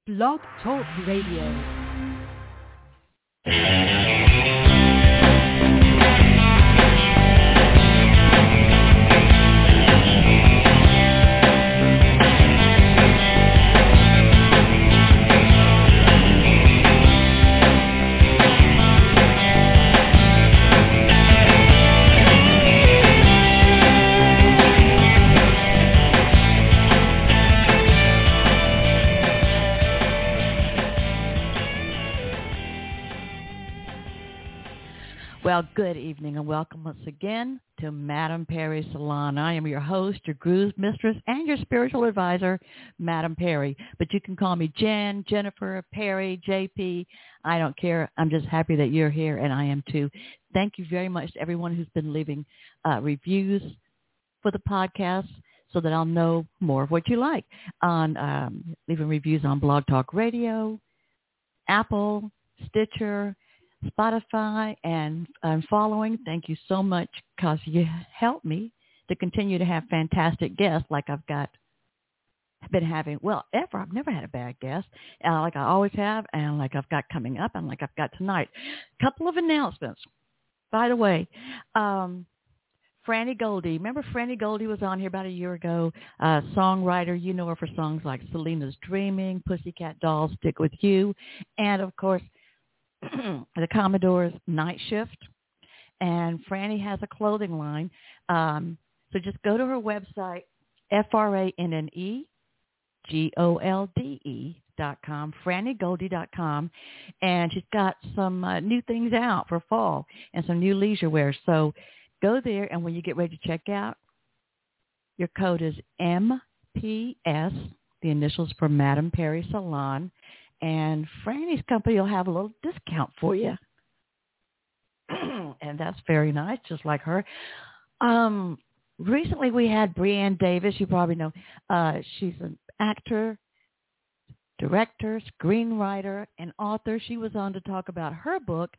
Blog Talk Radio. Well, good evening and welcome once again to Madame Perry Salon. I am your host, your groove mistress, and your spiritual advisor, Madame Perry. But you can call me Jen, Jennifer, Perry, JP. I don't care. I'm just happy that you're here, and I am too. Thank you very much to everyone who's been leaving reviews for the podcast so that I'll know more of what you like. On leaving reviews on Blog Talk Radio, Apple, Stitcher, Spotify, and following. Thank you so much because you help me to continue to have fantastic guests like I've been having. Well, I've never had a bad guest, like I always have, and like I've got coming up, and like I've got tonight. Couple of announcements. By the way, Franny Goldie. Remember Franny Goldie was on here about a year ago, songwriter. You know her for songs like Selena's Dreaming, Pussycat Dolls, Stick With You, and of course, the Commodore's Night Shift. And Franny has a clothing line. So just go to her website, FrannyGoldie.com, FrannyGoldie.com. And she's got some new things out for fall and some new leisure wear. So go there, and when you get ready to check out, your code is MPS, the initials for Madame Perry Salon. And Franny's company will have a little discount for you. And that's very nice, just like her. Recently we had Brianne Davis. You probably know. She's an actor, director, screenwriter, and author. She was on to talk about her book,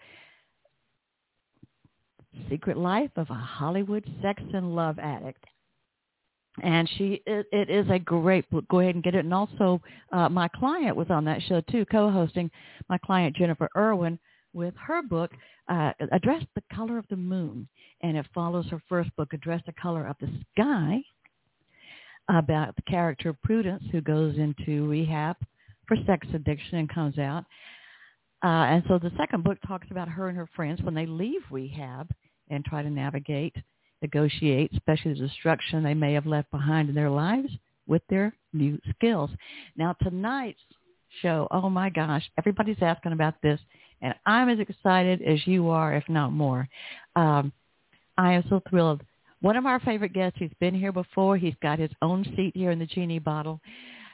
Secret Life of a Hollywood Sex and Love Addict. And it is a great book. Go ahead and get it. And also, my client was on that show too, co-hosting, my client Jennifer Irwin, with her book, Address the Color of the Moon. And it follows her first book, Address the Color of the Sky, about the character Prudence, who goes into rehab for sex addiction and comes out. And so the second book talks about her and her friends when they leave rehab and try to negotiate, especially the destruction they may have left behind in their lives with their new skills. Now, tonight's show, oh my gosh, everybody's asking about this, and I'm as excited as you are, if not more. I am so thrilled. One of our favorite guests, he's been here before. He's got his own seat here in the Genie bottle.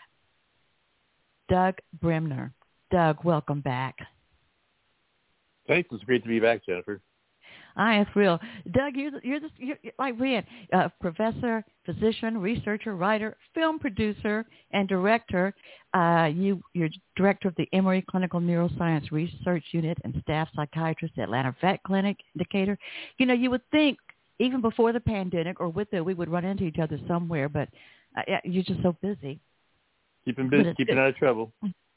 Doug Bremner. Doug, welcome back. Thanks. It's great to be back, Jennifer. I am thrilled. Doug, you're like Brian, professor, physician, researcher, writer, film producer, and director. You're director of the Emory Clinical Neuroscience Research Unit and staff psychiatrist at Atlanta Vet Clinic, Decatur. You know, you would think even before the pandemic or with it, we would run into each other somewhere, but you're just so busy. Keeping busy, keeping out of trouble.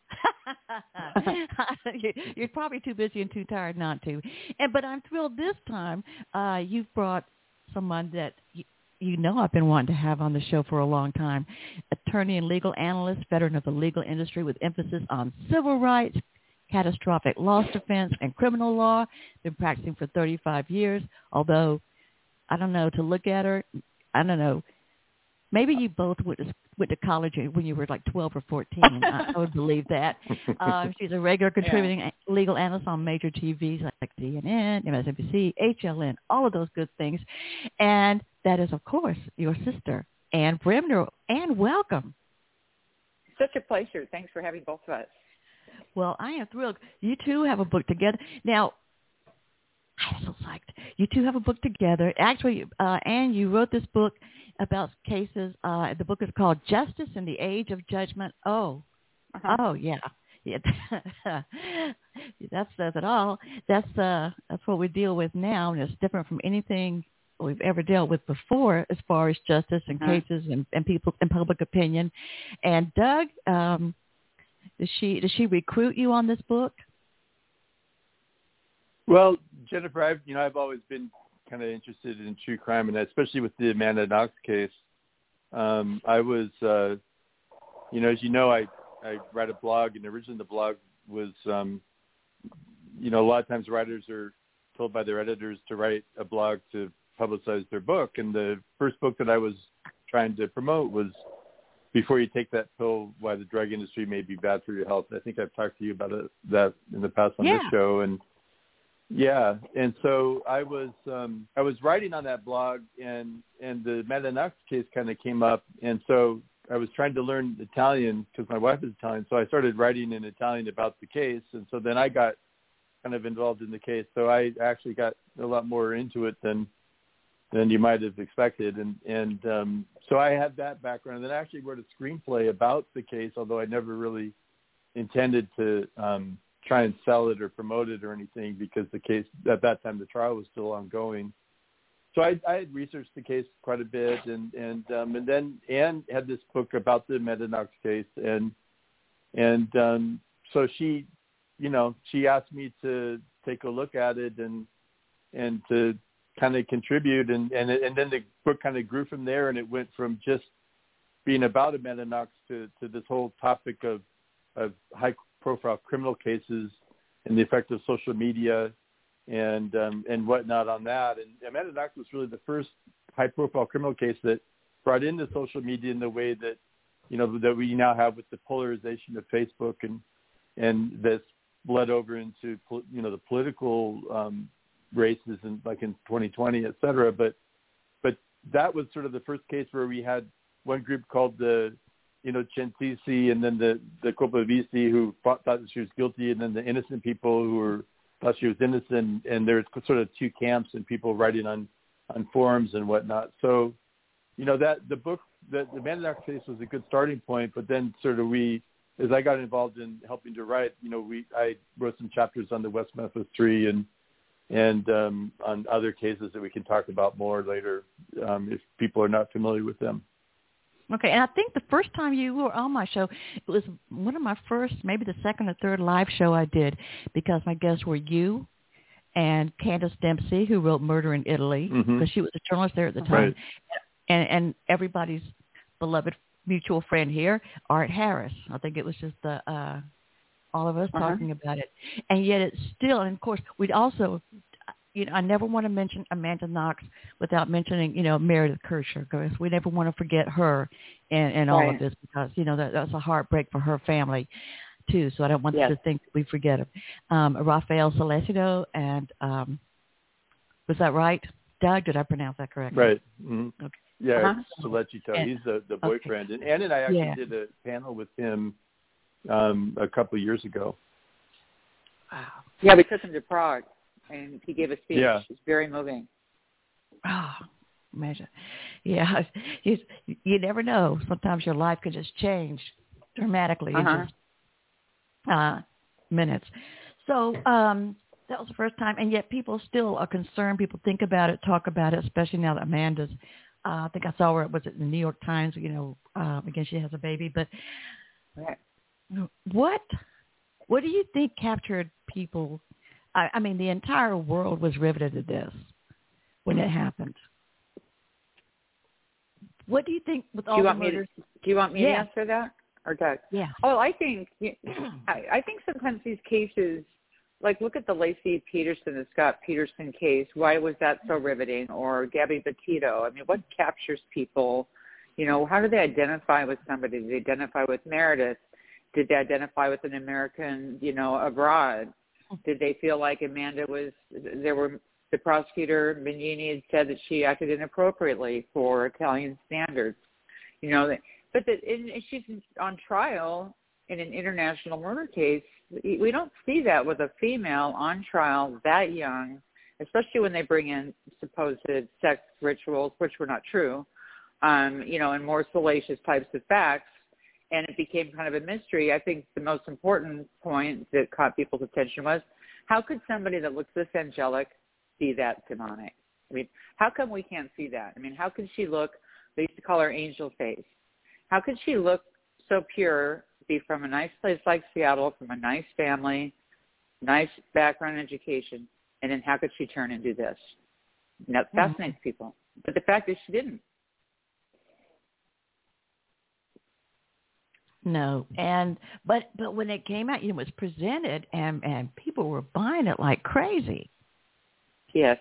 You're probably too busy and too tired not to. But I'm thrilled this time you've brought someone that you know I've been wanting to have on the show for a long time. Attorney and legal analyst, veteran of the legal industry with emphasis on civil rights, catastrophic loss defense, and criminal law. Been practicing for 35 years, although, I don't know, to look at her, I don't know, maybe you both went to college when you were like 12 or 14. I would believe that. She's a regular contributing legal analyst on major TVs like CNN, MSNBC, HLN, all of those good things. And that is, of course, your sister, Ann Bremner. Ann, welcome. Such a pleasure. Thanks for having both of us. Well, I am thrilled. You two have a book together. Now, I'm so psyched. You two have a book together. Actually, Ann, you wrote this book about cases. The book is called Justice in the Age of Judgment. Oh, yeah. That says it all. That's what we deal with now, and it's different from anything we've ever dealt with before as far as justice and cases and people and public opinion. And Doug, Did she recruit you on this book? Well, Jennifer, I've always been kind of interested in true crime, and especially with the Amanda Knox case. I was, as you know, I write a blog, and originally the blog was, a lot of times writers are told by their editors to write a blog to publicize their book. And the first book that I was trying to promote was Before You Take That Pill, Why the Drug Industry May Be Bad for Your Health. I think I've talked to you about that in the past on this show. And and so I was writing on that blog, and the Amanda Knox case kind of came up, and so I was trying to learn Italian because my wife is Italian, so I started writing in Italian about the case, and so then I got kind of involved in the case. So I actually got a lot more into it than you might have expected, and so I had that background. And then I actually wrote a screenplay about the case, although I never really intended to try and sell it or promote it or anything, because the case at that time, the trial was still ongoing. So I had researched the case quite a bit, and then Anne had this book about the Amanda Knox case, and so she asked me to take a look at it and to kind of contribute, and then the book kind of grew from there, and it went from just being about Amanda Knox to this whole topic of high profile criminal cases and the effect of social media and whatnot on that. And Amanda Knox was really the first high profile criminal case that brought into social media in the way that, that we now have with the polarization of Facebook and that's bled over into, the political races and like in 2020, et cetera. But that was sort of the first case where we had one group called the, Centisi, and then the colpevoli who thought that she was guilty, and then the innocent people who thought she was innocent. And there's sort of two camps and people writing on forums and whatnot. So, that the book, the Amanda Knox case was a good starting point. But then sort of as I got involved in helping to write, I wrote some chapters on the West Memphis 3 and on other cases that we can talk about more later if people are not familiar with them. Okay, and I think the first time you were on my show, it was one of my first, maybe the second or third live show I did, because my guests were you and Candace Dempsey, who wrote Murder in Italy, because she was a journalist there at the time, right. and everybody's beloved mutual friend here, Art Harris. I think it was just all of us talking about it. And yet it's still, and of course, we'd also, I never want to mention Amanda Knox without mentioning, Meredith Kercher, because we never want to forget her in all of this, because, that's a heartbreak for her family, too. So I don't want to think we forget her. Rafael Sollecito, and was that right? Doug, did I pronounce that correctly? Right. Mm-hmm. Okay. Yeah, Sollecito. He's the boyfriend. Okay. And Ann and I actually did a panel with him a couple of years ago. Wow. Yeah, we took him to Prague, and he gave a speech. Yeah. It's very moving. Oh, imagine. Yeah, you never know. Sometimes your life could just change dramatically in just minutes. So that was the first time, and yet people still are concerned. People think about it, talk about it, especially now that Amanda's, I think I saw her, was it in the New York Times, again, she has a baby. But what do you think captured people? I mean, the entire world was riveted to this when it happened. What do you think with all the murders? Do you want me to answer that, or Doug? Yeah. Oh, I think sometimes these cases, like look at the Lacey Peterson, the Scott Peterson case. Why was that so riveting? Or Gabby Petito. I mean, what captures people? How do they identify with somebody? Did they identify with Meredith? Did they identify with an American, abroad? Did they feel like Amanda the prosecutor, Mignini, had said that she acted inappropriately for Italian standards? But she's on trial in an international murder case. We don't see that with a female on trial that young, especially when they bring in supposed sex rituals, which were not true, and more salacious types of facts. And it became kind of a mystery. I think the most important point that caught people's attention was, how could somebody that looks this angelic be that demonic? I mean, how come we can't see that? I mean, how could she look, they used to call her angel face. How could she look so pure, be from a nice place like Seattle, from a nice family, nice background in education, and then how could she turn and do this? And that fascinates people. But the fact is she didn't. No, but when it came out, it was presented, and people were buying it like crazy. Yes.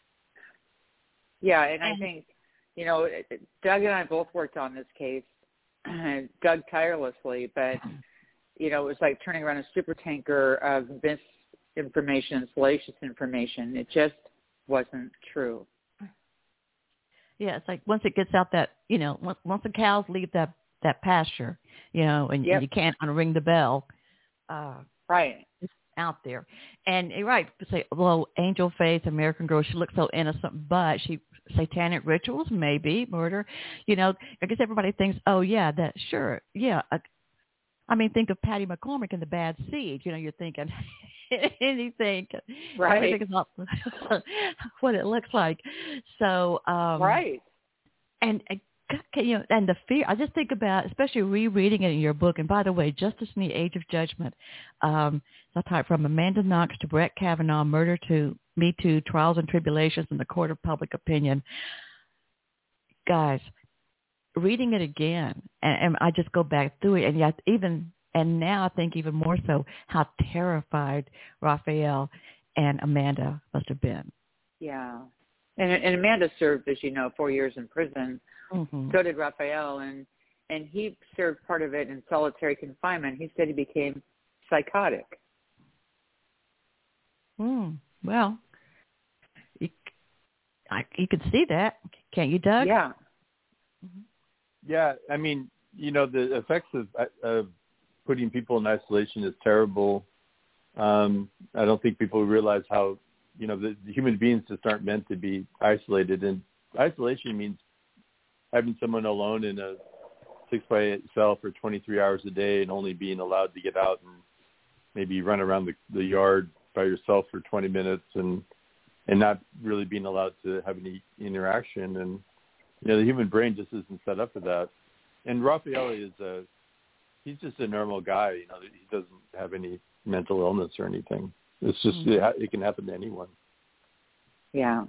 Yeah, and I think, Doug and I both worked on this case. Doug tirelessly, but, it was like turning around a super tanker of misinformation, salacious information. It just wasn't true. Yeah, it's like once it gets out that, once the cows leave that pasture, and you can't unring the bell. Right. It's out there. And you're right. Say, well, Angel Faith, American Girl, she looks so innocent, but satanic rituals, maybe, murder. I guess everybody thinks, oh, yeah, that, sure, yeah. Think of Patty McCormick in The Bad Seed. You're thinking anything. Right. Everything is not what it looks like. So, right. And and the fear, I just think about, especially rereading it in your book, and by the way, Justice in the Age of Judgment, I type from Amanda Knox to Brett Kavanaugh, Murder to Me Too, Trials and Tribulations in the Court of Public Opinion. Guys, reading it again, and I just go back through it, and yet and now I think even more so how terrified Raphael and Amanda must have been. Yeah. And Amanda served, as you know, 4 years in prison. Mm-hmm. So did Raphael, and he served part of it in solitary confinement. He said he became psychotic. Well, you can see that, can't you, Doug? Yeah. Mm-hmm. Yeah, the effects of putting people in isolation is terrible. I don't think people realize how, the human beings just aren't meant to be isolated. And isolation means having someone alone in a 6x8 cell for 23 hours a day and only being allowed to get out and maybe run around the yard by yourself for 20 minutes and not really being allowed to have any interaction. And, the human brain just isn't set up for that. And Raphael he's just a normal guy. He doesn't have any mental illness or anything. It's just, it can happen to anyone. Yeah.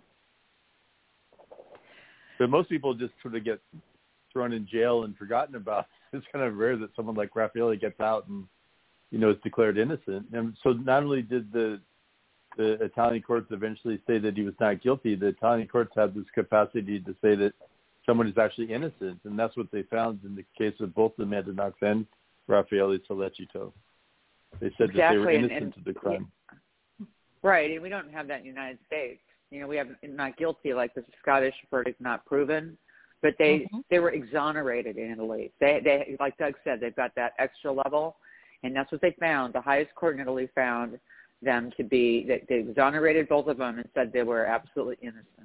But most people just sort of get thrown in jail and forgotten about. It's kind of rare that someone like Raphael gets out and, is declared innocent. And so not only did the Italian courts eventually say that he was not guilty, the Italian courts have this capacity to say that someone is actually innocent. And that's what they found in the case of both Amanda Knox and Raffaele Sollecito. They said that they were innocent of the crime. Right, and we don't have that in the United States. We have not guilty, like the Scottish verdict not proven, but they were exonerated in Italy. They, like Doug said, they've got that extra level, and that's what they found. The highest court in Italy found them to be, that they exonerated both of them and said they were absolutely innocent.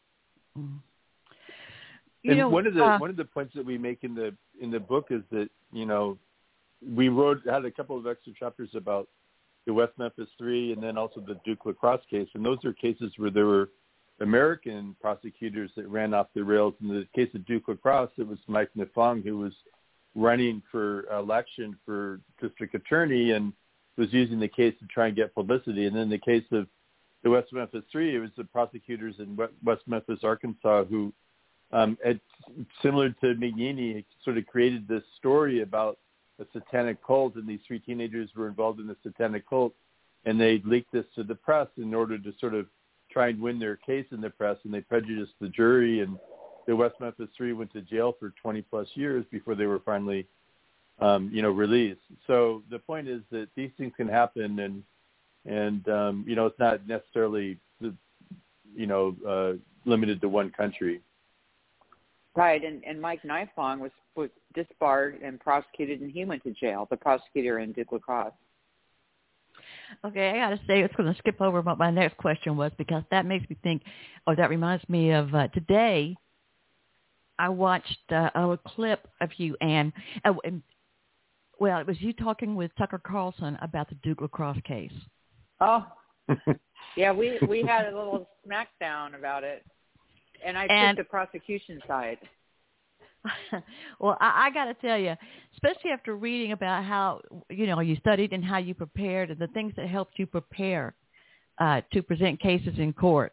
And one of the points that we make in the book is that, we had a couple of extra chapters about the West Memphis 3 and then also the Duke Lacrosse case. And those are cases where there were American prosecutors that ran off the rails. In the case of Duke Lacrosse, it was Mike Nafong who was running for election for district attorney and was using the case to try and get publicity. And then in the case of the West Memphis 3, it was the prosecutors in West Memphis, Arkansas, who, similar to Mignini, sort of created this story about a satanic cult, and these three teenagers were involved in the satanic cult, and they leaked this to the press in order to sort of try and win their case in the press, and they prejudiced the jury, and the West Memphis 3 went to jail for 20-plus years before they were finally, released. So the point is that these things can happen, and it's not necessarily, limited to one country. Right, and Mike Nifong was disbarred and prosecuted, and he went to jail, the prosecutor in Duke Lacrosse. Okay, I got to say, it's going to skip over what my next question was, because that makes me think, that reminds me of today, I watched a clip of you, Anne. It was you talking with Tucker Carlson about the Duke Lacrosse case. Oh, yeah, we had a little smackdown about it. And I took the prosecution side. Well, I got to tell you, especially after reading about how, you studied and how you prepared and the things that helped you prepare to present cases in court.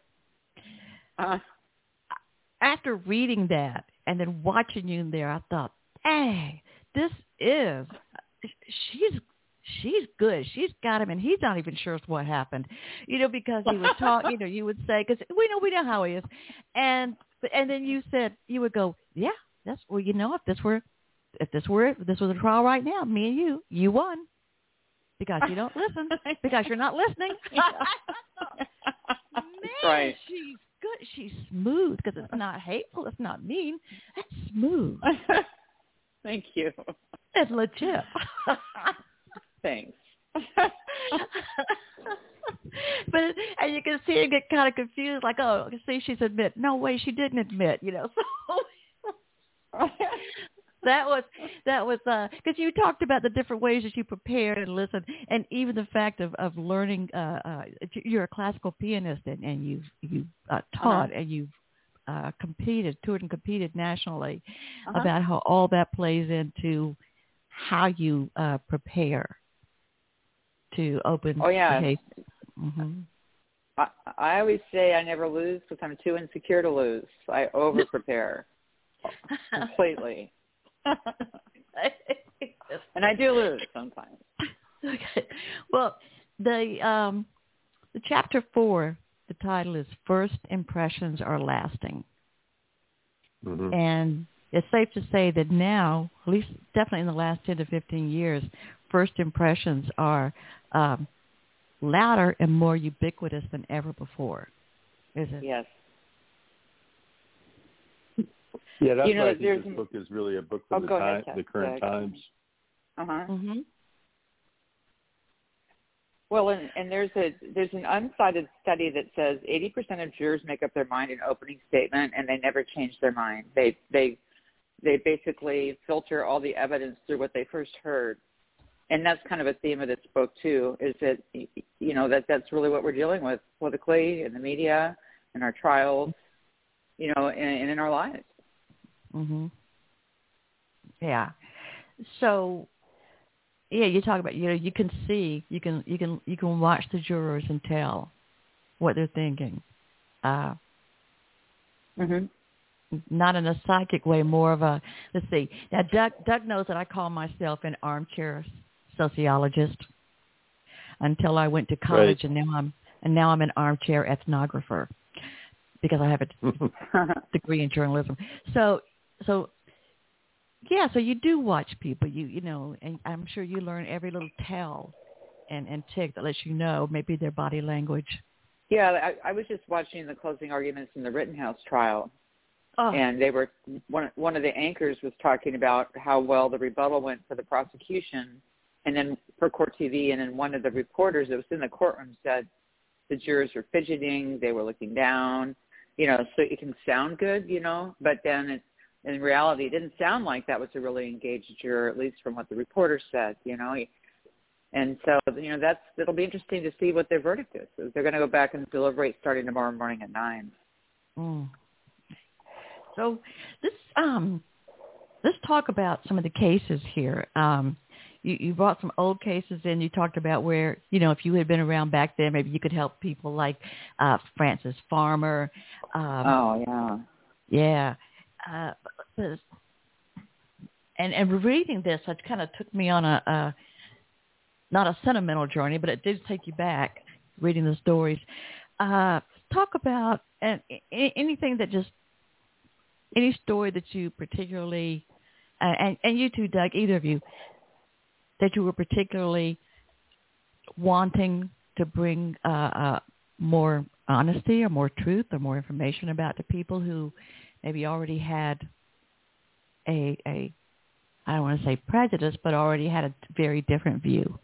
After reading that and then watching you there, I thought, hey, she's good. She's got him, and he's not even sure what happened, because he would talk, you would say, because we know how he is. And then you would go, yeah, if this was a trial right now, me and you won, because you don't listen, because you're not listening. Man, right. She's good. She's smooth, because it's not hateful. It's not mean. That's smooth. Thank you. It's legit. Thanks. And you can see her get kind of confused, like, oh, see, she's admit. No way, she didn't admit, So that was because you talked about the different ways that you prepared and listened, and even the fact of learning. You're a classical pianist, and you've taught and you've toured and competed nationally. About how all that plays into how you prepare to open. Oh yeah. Mm-hmm. I always say I never lose because I'm too insecure to lose. I over prepare completely. And I do lose sometimes. Okay. Well, the chapter 4, the title is First Impressions Are Lasting. Mm-hmm. And it's safe to say that now, at least definitely in the last 10 to 15 years, first impressions are louder and more ubiquitous than ever before. Is it? Yes. Yeah, that's why I think this book is really a book for the current times. Mm-hmm. Well, and there's an unsighted study that says 80% of jurors make up their mind in opening statement, and they never change their mind. They basically filter all the evidence through what they first heard, and that's kind of a theme of this book too. Is that that's really what we're dealing with politically in the media, in our trials, and in our lives. Mm-hmm. Yeah. So. Yeah, you talk about, you can see, you can watch the jurors and tell what they're thinking. Mm-hmm. Not in a psychic way, more of a, let's see. Now, Doug knows that I call myself an armchair sociologist until I went to college, right. and now I'm an armchair ethnographer because I have a degree in journalism. So yeah, so you do watch people, and I'm sure you learn every little tell and tick that lets you know maybe their body language. Yeah, I was just watching the closing arguments in the Rittenhouse trial, and they were one of the anchors was talking about how well the rebuttal went for the prosecution, and then for Court TV, and then one of the reporters that was in the courtroom said the jurors were fidgeting, they were looking down, so it can sound good, but then in reality, it didn't sound like that was a really engaged juror, at least from what the reporter said, And so, it'll be interesting to see what their verdict is. So they're going to go back and deliberate starting tomorrow morning at 9. Mm. So let's talk about some of the cases here. You brought some old cases in. You talked about where, if you had been around back then, maybe you could help people like Frances Farmer. Oh, yeah. Yeah. And reading this, it kind of took me on a not a sentimental journey, but it did take you back reading the stories. Talk about anything that any story that you particularly, and you too, Doug, either of you, that you were particularly wanting to bring more honesty or more truth or more information about to people who maybe already had I don't want to say prejudice, but already had a very different view.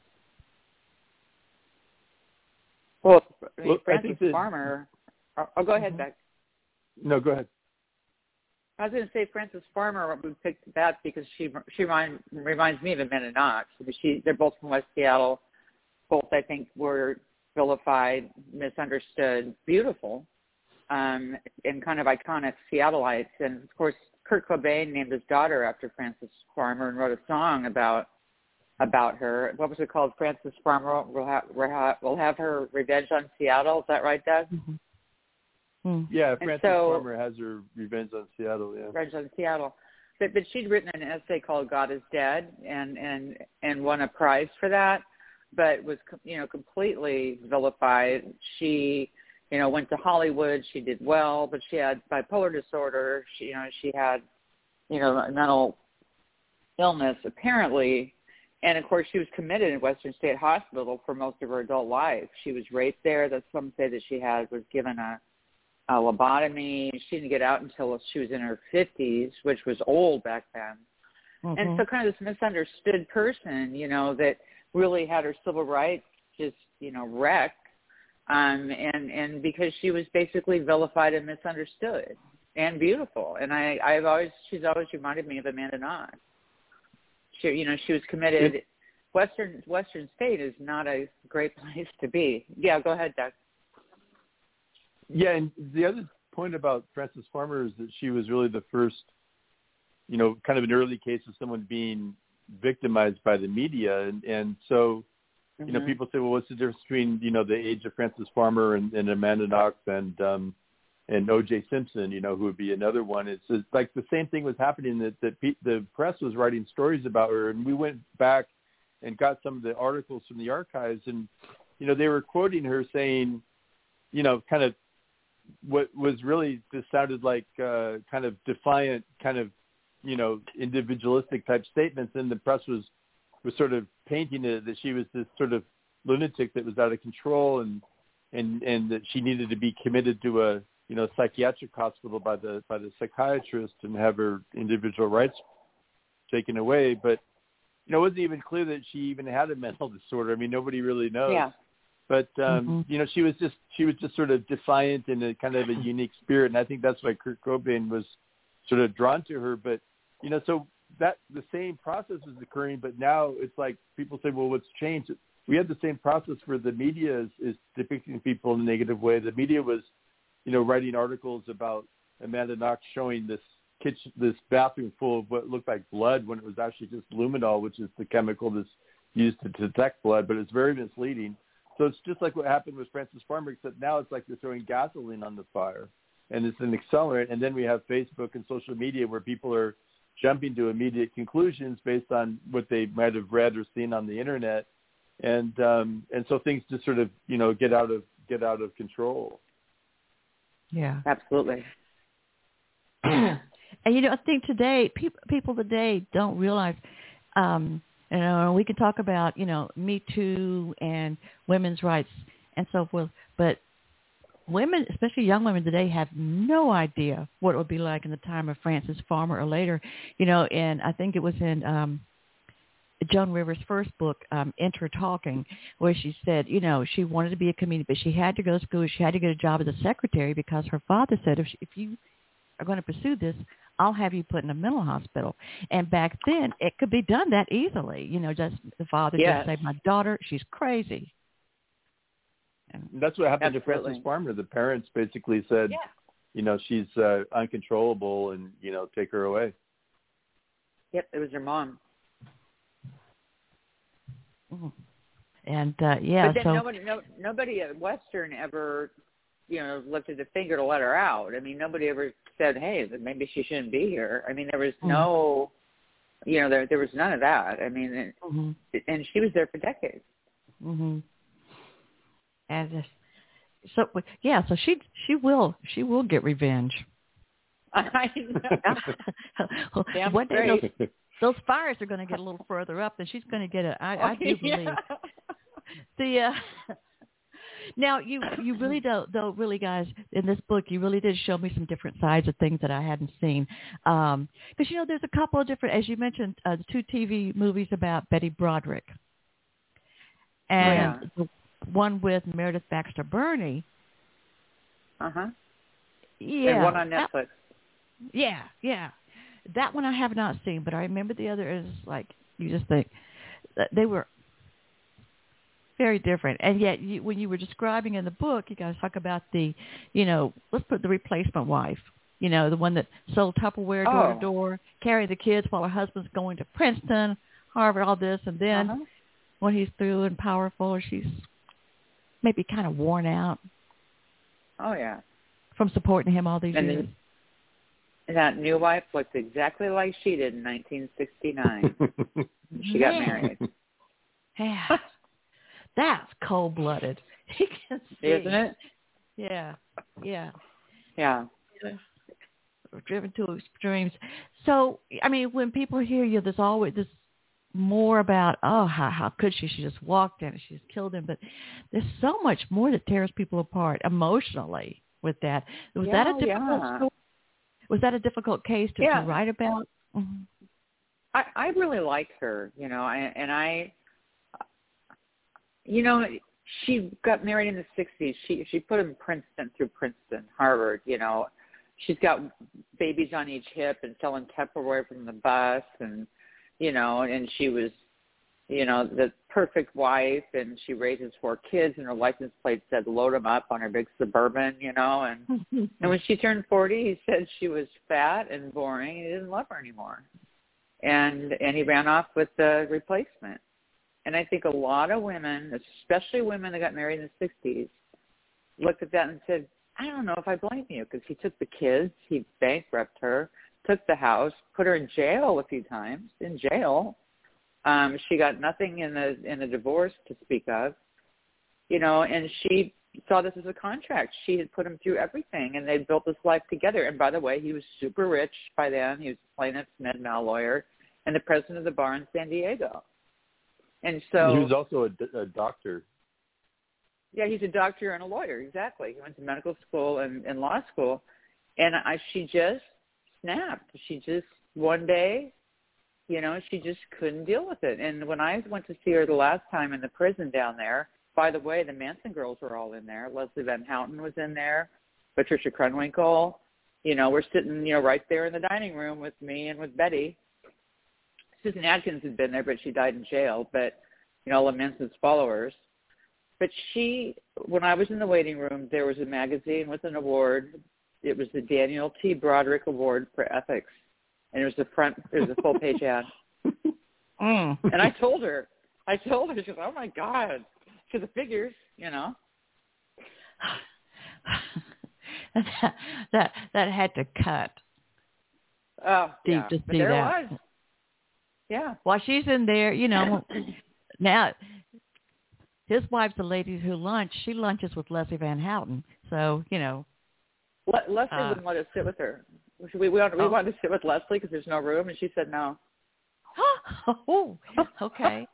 Well, Frances Farmer. Go ahead, Beck. No, go ahead. I was going to say Frances Farmer. We picked that because she reminds me of Amanda Knox. They're both from West Seattle. Both, I think, were vilified, misunderstood, beautiful, and kind of iconic Seattleites. And of course, Kurt Cobain named his daughter after Frances Farmer and wrote a song about her. What was it called? Frances Farmer will have her revenge on Seattle. Is that right, Doug? Yeah, Frances Farmer has her revenge on Seattle. Yeah, revenge on Seattle. But she'd written an essay called "God Is Dead" and won a prize for that, but was completely vilified. She went to Hollywood. She did well, but she had bipolar disorder. She had mental illness apparently, and of course she was committed in Western State Hospital for most of her adult life. She was raped there. That some say that she was given a lobotomy. She didn't get out until she was in her 50s, which was old back then. Mm-hmm. And so kind of this misunderstood person, that really had her civil rights just, wrecked. And because she was basically vilified and misunderstood and beautiful. And she's always reminded me of Amanda Knox. She was committed. Western State is not a great place to be. Yeah, go ahead, Doug. Yeah, and the other point about Frances Farmer is that she was really the first, kind of an early case of someone being victimized by the media. And so, mm-hmm. People say, well, what's the difference between, the age of Frances Farmer and Amanda Knox and O.J. Simpson, who would be another one. It's like the same thing was happening that the press was writing stories about her. And we went back and got some of the articles from the archives and, they were quoting her saying, kind of, what was really just sounded like kind of defiant, kind of, individualistic type statements. And the press was sort of painting it that she was this sort of lunatic that was out of control and that she needed to be committed to a, psychiatric hospital by the psychiatrist and have her individual rights taken away. But, it wasn't even clear that she even had a mental disorder. I mean, nobody really knows. Yeah. But she was just sort of defiant in a kind of a unique spirit, and I think that's why Kurt Cobain was sort of drawn to her. But so that the same process is occurring, but now it's like people say, well, what's changed? We had the same process where the media is depicting people in a negative way. The media was, writing articles about Amanda Knox showing this bathroom full of what looked like blood when it was actually just luminol, which is the chemical that's used to detect blood, but it's very misleading. So it's just like what happened with Frances Farmer, except now it's like they're throwing gasoline on the fire, and it's an accelerant. And then we have Facebook and social media where people are jumping to immediate conclusions based on what they might have read or seen on the internet, and so things just sort of get out of control. Yeah, absolutely. And I think today people today don't realize. We can talk about, Me Too and women's rights and so forth, but women, especially young women today, have no idea what it would be like in the time of Frances Farmer or later, and I think it was in Joan Rivers' first book, Enter Talking, where she said, she wanted to be a comedian, but she had to go to school. She had to get a job as a secretary because her father said, if you are going to pursue this, I'll have you put in a mental hospital. And back then, it could be done that easily. Just the father just said, my daughter, she's crazy. And that's what happened to Frances Farmer. The parents basically said, she's uncontrollable and, take her away. Yep, it was her mom. Mm-hmm. And, but then nobody at Western ever, lifted a finger to let her out. I mean, nobody ever said, hey, maybe she shouldn't be here. I mean, there was no, there was none of that. I mean, and she was there for decades. Mm-hmm. And so she will get revenge. I know. Damn One day straight. those fires are going to get a little further up, and she's going to get I do believe. Now, you really though, really, guys, in this book, you really did show me some different sides of things that I hadn't seen. Because, there's a couple of different, as you mentioned, the 2 TV movies about Betty Broderick. And the one with Meredith Baxter Birney. Uh-huh. Yeah. And one on Netflix. Yeah. That one I have not seen, but I remember the other is like, you just think, that they were very different. And yet, when you were describing in the book, you guys talk about the, let's put the replacement wife, You know, the one that sold Tupperware door to door, carried the kids while her husband's going to Princeton, Harvard, all this. And then when he's through and powerful, she's maybe kind of worn out. Oh, yeah. From supporting him all these years. And that new wife looked exactly like she did in 1969 when she got married. Yeah. That's cold-blooded. You can see. Isn't it? Yeah. Yeah. Yeah. Driven to extremes. So, I mean, when people hear you, there's always this more about, oh, how could she? She just walked in and she's killed him. But there's so much more that tears people apart emotionally with that. Was that a difficult story? Was that a difficult case to write about? Mm-hmm. I really liked her, you know, she got married in the 60s. She put him through Princeton, Harvard, you know. She's got babies on each hip and selling Tupperware from the bus, and, you know, and she was, you know, the perfect wife, and she raises 4 kids, and her license plate said load them up on her big Suburban, you know, and and when she turned 40, he said she was fat and boring, and he didn't love her anymore. And he ran off with the replacement. And I think a lot of women, especially women that got married in the 60s, looked at that and said, I don't know if I blame you, because he took the kids, he bankrupted her, took the house, put her in jail a few times, in jail. She got nothing in the divorce to speak of, you know, and she saw this as a contract. She had put him through everything, and they built this life together. And by the way, he was super rich by then. He was a plaintiff's med-mal lawyer and the president of the bar in San Diego. And so he was also a doctor. Yeah, he's a doctor and a lawyer, exactly. He went to medical school and law school. And she just snapped. She just, one day, you know, she just couldn't deal with it. And when I went to see her the last time in the prison down there, by the way, the Manson girls were all in there. Leslie Van Houten was in there, Patricia Krenwinkel. You know, we're sitting, you know, right there in the dining room with me and with Betty. Susan Atkins had been there, but she died in jail. But, you know, all of Manson's followers. But when I was in the waiting room, there was a magazine with an award. It was the Daniel T. Broderick Award for Ethics. And it was a full page ad. And I told her, she goes, oh my God, to the figures, you know. that had to cut. Oh, deep yeah. to see but there that. Was. Yeah. While she's in there, you know, now his wife's the lady who she lunches with Leslie Van Houten. So, you know. Leslie wouldn't let us sit with her. We wanted to sit with Leslie because there's no room, and she said no. Oh, okay.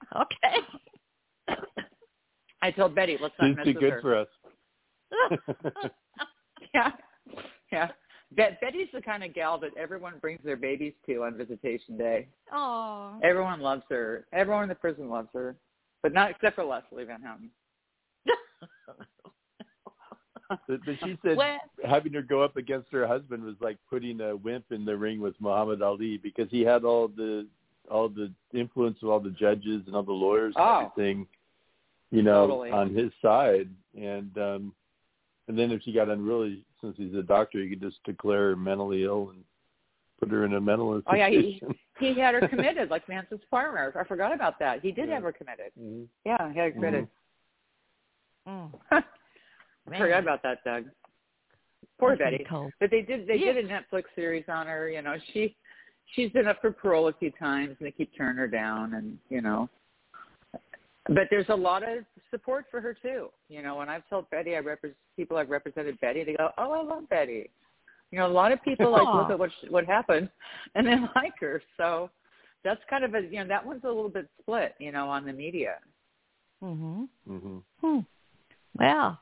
I told Betty, let's not mess with her. She's too good for us. Yeah. Betty's the kind of gal that everyone brings their babies to on visitation day. Oh. Everyone loves her. Everyone in the prison loves her, but not except for Leslie Van Houten. But she said having her go up against her husband was like putting a wimp in the ring with Muhammad Ali, because he had all the influence of all the judges and all the lawyers and everything, you know, totally on his side. And then if she got unruly, since he's a doctor, he could just declare her mentally ill and put her in a mental institution. Oh yeah, he had her committed, like Manson's farmer. I forgot about that. He did have her committed. Mm-hmm. Yeah, he had her committed. Mm-hmm. I forgot about that, Doug. Poor Betty. But they did a Netflix series on her. You know, she's been up for parole a few times, and they keep turning her down. And you know, but there's a lot of support for her too. You know, when I've told Betty, people I've represented Betty, they go, "Oh, I love Betty." You know, a lot of people look at what happened, and they like her. So that's kind of that one's a little bit split. You know, on the media. Mhm. Mhm. Well.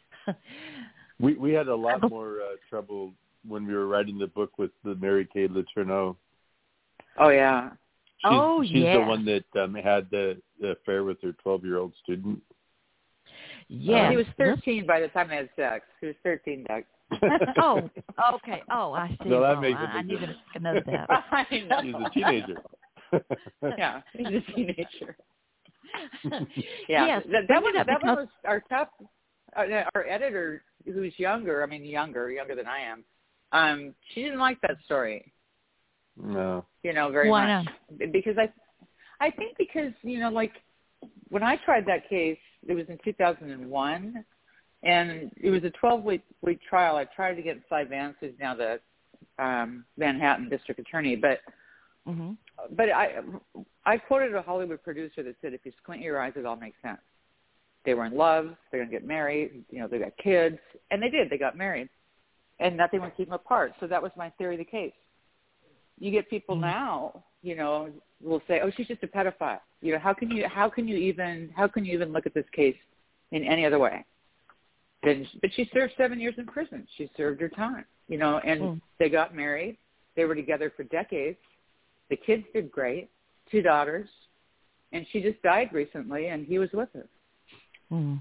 We had a lot more trouble when we were writing the book with the Mary Kay Letourneau. Oh yeah. She's the one that had the affair with her 12-year-old student. Yeah, he was 13 by the time they had sex. He was 13, Doug. Oh, okay. Oh, I see. No, that makes I need to know that. I know. She's a teenager. Yeah, he's a teenager. Yes, that was our tough. Our editor, who's younger than I am, She didn't like that story. No. Very Why much. not? Because I think because, like when I tried that case, it was in 2001, and it was a 12-week trial. I tried against Cy Vance, who's now the Manhattan district attorney, but I quoted a Hollywood producer that said, if you squint your eyes, it all makes sense. They were in love. They're going to get married. They got kids. And they did. They got married. And nothing would keep them apart. So that was my theory of the case. You get people now, will say, oh, she's just a pedophile. How can you even look at this case in any other way? But she served 7 years in prison. She served her time, and they got married. They were together for decades. The kids did great, 2 daughters, and she just died recently, and he was with her. Mm.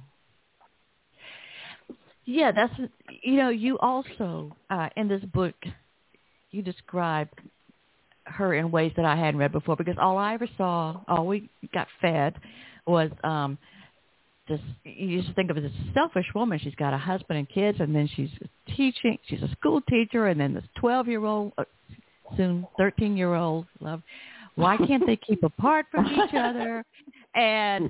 Yeah, that's, you also, in this book, you describe her in ways that I hadn't read before, because all we got fed was this, you just think of it as a selfish woman. She's got a husband and kids, and then she's a school teacher, and then this 12-year-old, soon 13-year-old love. Why can't they keep apart from each other? And,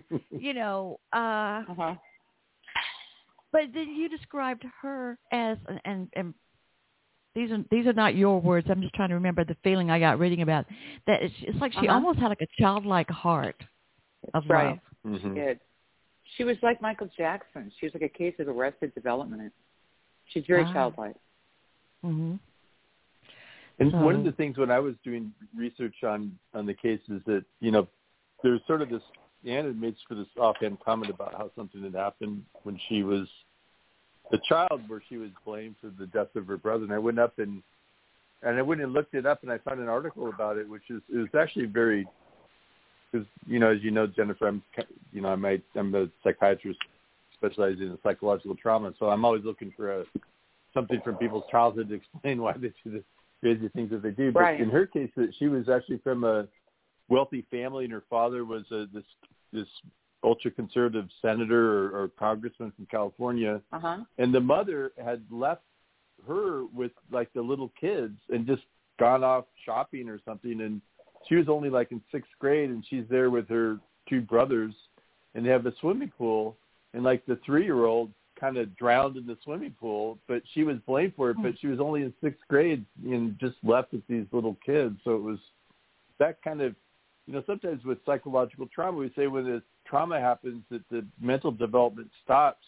but then you described her as, and these are not your words. I'm just trying to remember the feeling I got reading about that. It's like she almost had like a childlike heart of love. She did. She was like Michael Jackson. She was like a case of arrested development. She's very childlike. Mm-hmm. And one of the things when I was doing research on the case is that, there's sort of this, Anna made for this offhand comment about how something had happened when she was a child, where she was blamed for the death of her brother. And I went up and I went and looked it up, and I found an article about it, it was actually very, because, as you know, Jennifer, I'm a psychiatrist specializing in psychological trauma. So I'm always looking for something from people's childhood to explain why they do the crazy things that they do. But in her case, that she was actually from a wealthy family, and her father was this ultra-conservative senator or congressman from California. And the mother had left her with, like, the little kids and just gone off shopping or something. And she was only, like, in 6th grade, and she's there with her 2 brothers, and they have a swimming pool. And, like, the 3-year-old kind of drowned in the swimming pool, but she was blamed for it, but she was only in 6th grade and just left with these little kids. So it was that kind of, sometimes with psychological trauma, we say when the trauma happens that the mental development stops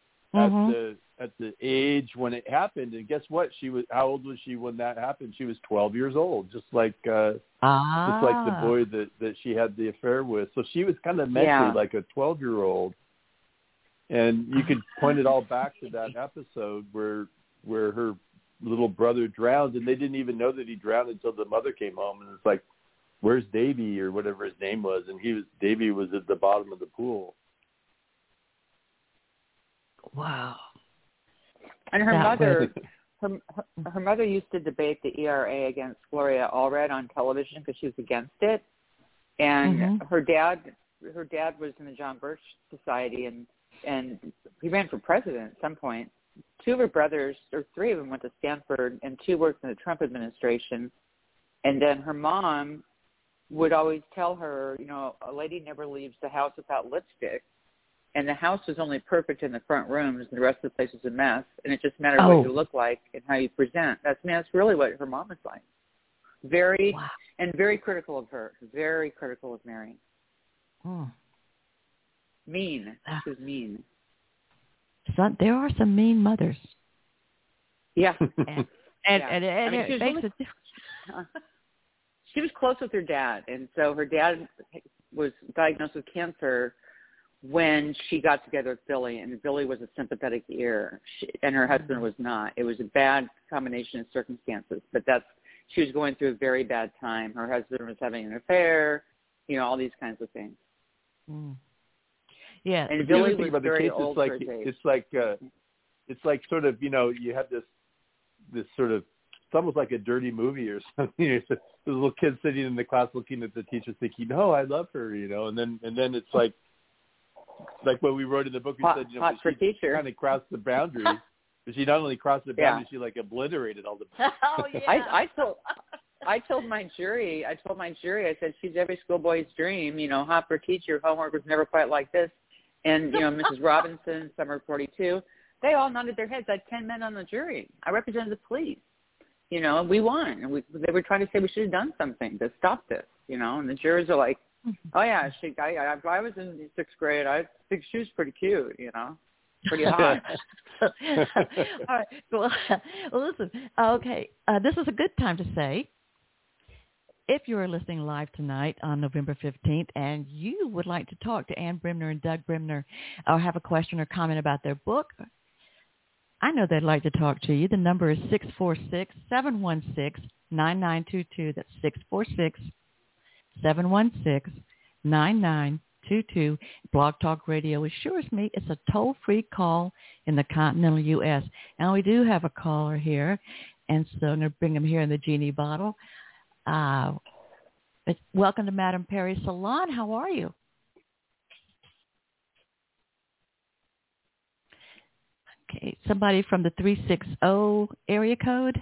at the age when it happened. And guess what? How old was she when that happened? She was 12 years old, just like the boy that she had the affair with. So she was kind of mentally like a 12-year-old. And you could point it all back to that episode where her little brother drowned, and they didn't even know that he drowned until the mother came home, and it's like, where's Davy, or whatever his name was, and Davy was at the bottom of the pool. Wow. And her mother used to debate the ERA against Gloria Allred on television because she was against it. And her dad was in the John Birch Society, and he ran for president at some point. 2 of her brothers, or 3 of them, went to Stanford, and 2 worked in the Trump administration. And then her mom would always tell her, a lady never leaves the house without lipstick. And the house was only perfect in the front rooms, and the rest of the place was a mess. And it just mattered what you look like and how you present. That's really what her mom was like. Very critical of her. Very critical of Mary. Mean. She was mean. There are some mean mothers. Yeah. And it makes a difference. She was close with her dad, and so her dad was diagnosed with cancer when she got together with Billy, and Billy was a sympathetic ear, and her husband was not. It was a bad combination of circumstances, but she was going through a very bad time. Her husband was having an affair, all these kinds of things. Yeah, and Billy was very old for his age. It's like sort of, you have this sort of, it's almost like a dirty movie or something. There's a little kid sitting in the class looking at the teacher thinking, "No, I love her," and then it's like what we wrote in the book. We said, hot for she teacher. kind of crossed the boundary. She not only crossed the boundary, she like obliterated all the. Oh yeah. I told my jury, I said, she's every schoolboy's dream. You know, Hopper teacher, homework was never quite like this. And, you know, Mrs. Robinson, Summer 42, they all nodded their heads. I had 10 men on the jury. I represented the police. You know, and we won. And they were trying to say we should have done something to stop this, you know. And the jurors are like, oh, yeah, I was in 6th grade. I think she was pretty cute, you know, pretty hot. All right. Well, listen, okay, this is a good time to say, if you're listening live tonight on November 15th and you would like to talk to Ann Bremner and Doug Bremner or have a question or comment about their book, I know they'd like to talk to you. The number is 646-716-9922. That's 646-716-9922. Blog Talk Radio assures me it's a toll-free call in the continental U.S. And we do have a caller here, and so I'm going to bring him here in the genie bottle. Welcome to Madame Perry Salon. How are you? Okay, somebody from the 360 area code.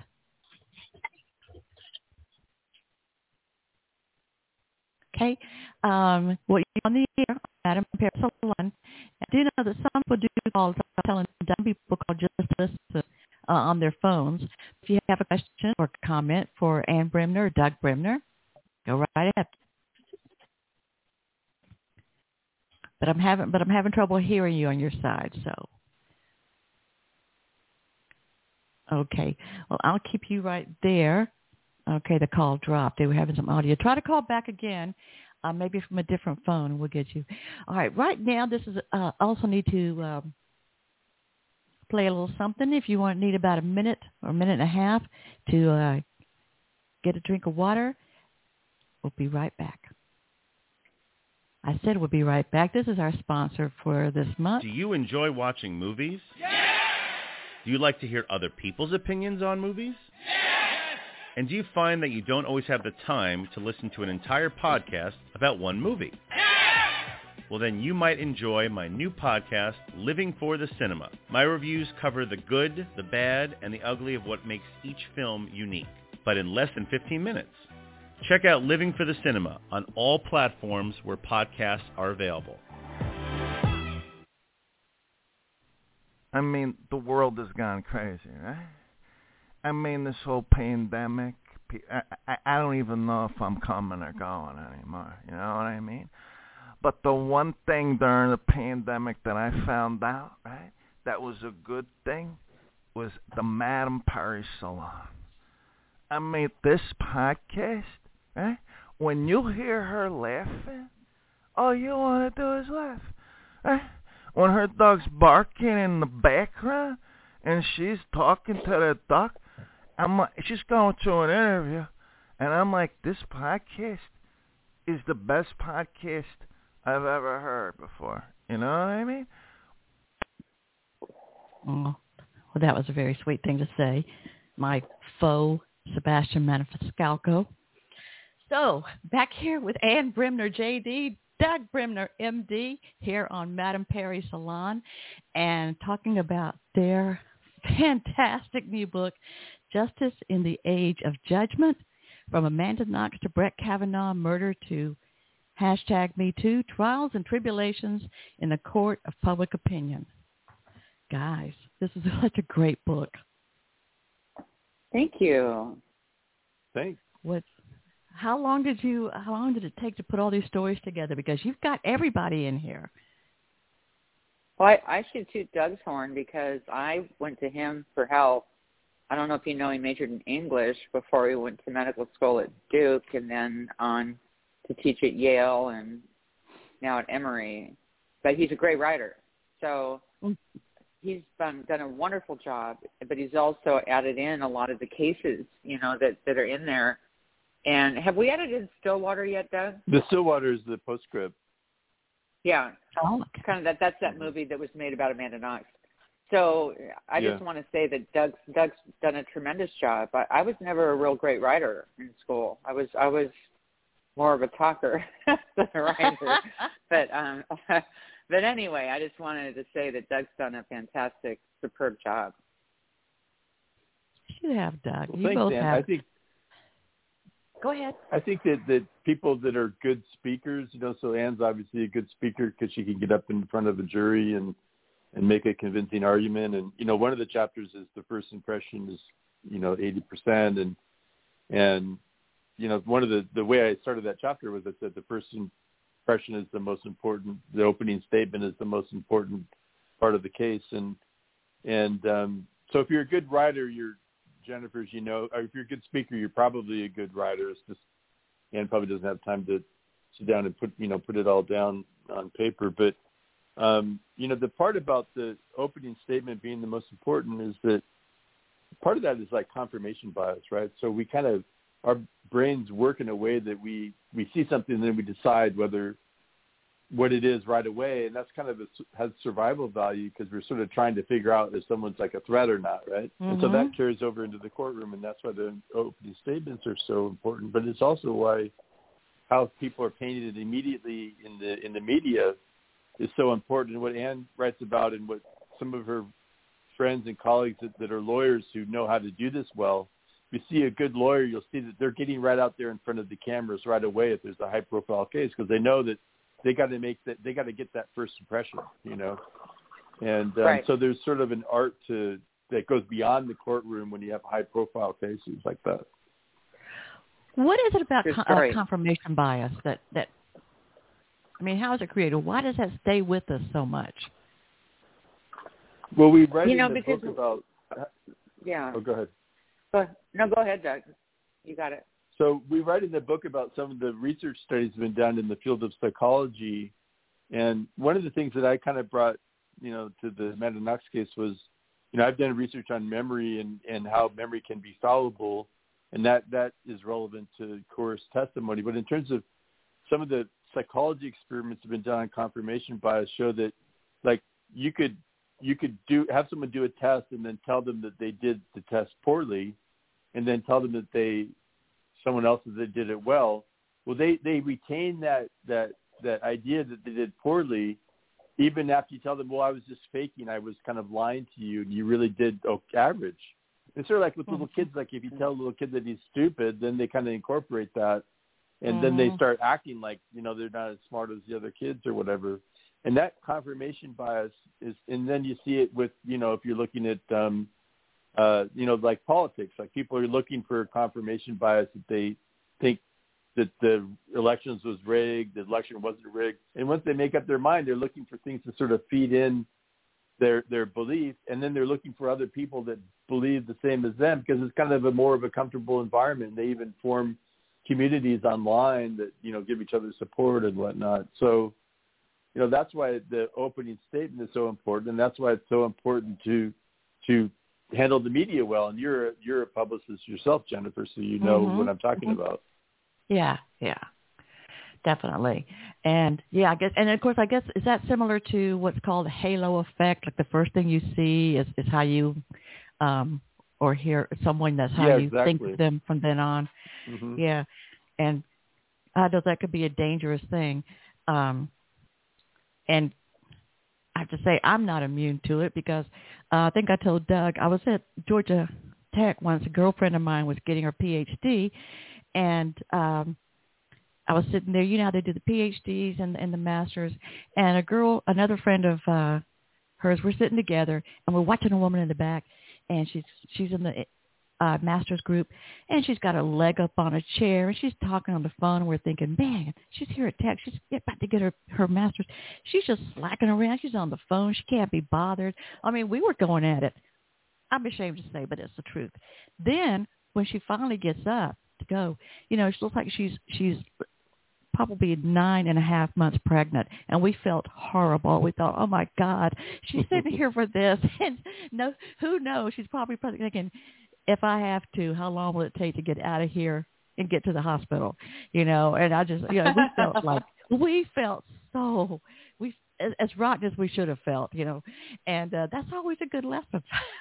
Okay, well, you're on the air, Madame Perry Salon. I do know that some people do calls. I'm telling dumb people call just to listen on their phones. If you have a question or comment for Ann Bremner or Doug Bremner, go right ahead. But I'm having trouble hearing you on your side, so. Okay. Well, I'll keep you right there. Okay, the call dropped. They were having some audio. Try to call back again, maybe from a different phone, and we'll get you. All right. Right now, this is also need to play a little something. If you need about a minute or a minute and a half to get a drink of water, we'll be right back. I said we'll be right back. This is our sponsor for this month. Do you enjoy watching movies? Yes! Do you like to hear other people's opinions on movies? Yes! And do you find that you don't always have the time to listen to an entire podcast about one movie? Yes! Well, then you might enjoy my new podcast, Living for the Cinema. My reviews cover the good, the bad, and the ugly of what makes each film unique, but in less than 15 minutes. Check out Living for the Cinema on all platforms where podcasts are available. I mean, the world has gone crazy, right? I mean, this whole pandemic, I don't even know if I'm coming or going anymore, you know what I mean? But the one thing during the pandemic that I found out, right, that was a good thing was the Madame Perry Salon. I mean, this podcast, right, when you hear her laughing, all you want to do is laugh, right? When her dog's barking in the background and she's talking to the dog, I'm like, she's going to an interview, and I'm like, this podcast is the best podcast I've ever heard before. You know what I mean? Oh, well, that was a very sweet thing to say. My faux Sebastian Maniscalco. So, back here with Ann Bremner, J.D., Doug Bremner, M.D., here on Madame Perry Salon, and talking about their fantastic new book, Justice in the Age of Judgment, from Amanda Knox to Brett Kavanaugh, Murder to #MeToo, Trials and Tribulations in the Court of Public Opinion. Guys, this is such a great book. Thank you. Thanks. How long did it take to put all these stories together? Because you've got everybody in here. Well, I should toot Doug's horn because I went to him for help. I don't know if you know, he majored in English before he went to medical school at Duke and then on to teach at Yale and now at Emory. But he's a great writer. So he's done a wonderful job, but he's also added in a lot of the cases, you know, that are in there. And have we added in Stillwater yet, Doug? The Stillwater is the postscript. Yeah. Oh, okay. Kind of that's that movie that was made about Amanda Knox. So I just want to say that Doug's done a tremendous job. I was never a real great writer in school. I was more of a talker than a writer. But anyway, I just wanted to say that Doug's done a fantastic, superb job. you have, Doug. Well, you thanks, both Ann. have. I think Go ahead. I think that people that are good speakers, so Ann's obviously a good speaker because she can get up in front of a jury and make a convincing argument. And, one of the chapters is the first impression is, 80%. And one of the way I started that chapter was I said the first impression is the most important. The opening statement is the most important part of the case. And so if you're a good writer, Jennifer's, or if you're a good speaker, you're probably a good writer. It's just Ann probably doesn't have time to sit down and put it all down on paper. But the part about the opening statement being the most important is that part of that is like confirmation bias, right? So we our brains work in a way that we see something and then we decide what it is right away, and that's kind of has survival value because we're sort of trying to figure out if someone's like a threat or not, right? Mm-hmm. And so that carries over into the courtroom, and that's why the opening statements are so important. But it's also how people are painted immediately in the media is so important. And what Ann writes about and what some of her friends and colleagues that are lawyers who know how to do this well, if you see a good lawyer, you'll see that they're getting right out there in front of the cameras right away if there's a high-profile case because they know that they got to get that first impression, and right. So there's sort of an art that goes beyond the courtroom when you have high-profile cases like that. What is it about confirmation bias that how is it created? Why does that stay with us so much? Well, we write in the book about. Yeah. Oh, go ahead. Go ahead, Doug. You got it. So we write in the book about some of the research studies that have been done in the field of psychology. And one of the things that I kind of brought, to the Amanda Knox case was, I've done research on memory and how memory can be fallible. And that is relevant to coerced testimony. But in terms of some of the psychology experiments that have been done on confirmation bias show that, like, you could have someone do a test and then tell them that they did the test poorly and then tell them that someone else that did it well. Well, they retain that idea that they did poorly, even after you tell them, well, I was just faking. I was kind of lying to you, and you really did average. It's sort of like with little kids. Like if you tell a little kid that he's stupid, then they kind of incorporate that, and then they start acting like they're not as smart as the other kids or whatever. And that confirmation bias is, and then you see it with if you're looking at like politics, like people are looking for confirmation bias that they think that the elections was rigged, the election wasn't rigged. And once they make up their mind, they're looking for things to sort of feed in their belief. And then they're looking for other people that believe the same as them because it's kind of more of a comfortable environment. They even form communities online that, give each other support and whatnot. So, that's why the opening statement is so important. And that's why it's so important to handle the media well, and you're a publicist yourself, Jennifer, so you know what I'm talking about. Yeah, definitely. And I guess is that similar to what's called a halo effect? Like the first thing you see is how you or hear someone, that's how you exactly. think of them from then on. Mm-hmm. Yeah, and I know that could be a dangerous thing. And I have to say I'm not immune to it because I think I told Doug I was at Georgia Tech once. A girlfriend of mine was getting her PhD, and I was sitting there. You know how they do the PhDs and the masters, and another friend of hers, we're sitting together, and we're watching a woman in the back, and she's in the master's group, and she's got a leg up on a chair, and she's talking on the phone, and we're thinking, man, she's here at Tech. She's about to get her master's. She's just slacking around. She's on the phone. She can't be bothered. I mean, we were going at it. I'm ashamed to say, but it's the truth. Then when she finally gets up to go, she looks like she's probably 9.5 months pregnant, and we felt horrible. We thought, oh my God, she's sitting here for this, and who knows? She's probably thinking, if I have to, how long will it take to get out of here and get to the hospital? And I just, we felt so, as rotten as we should have felt, and that's always a good lesson.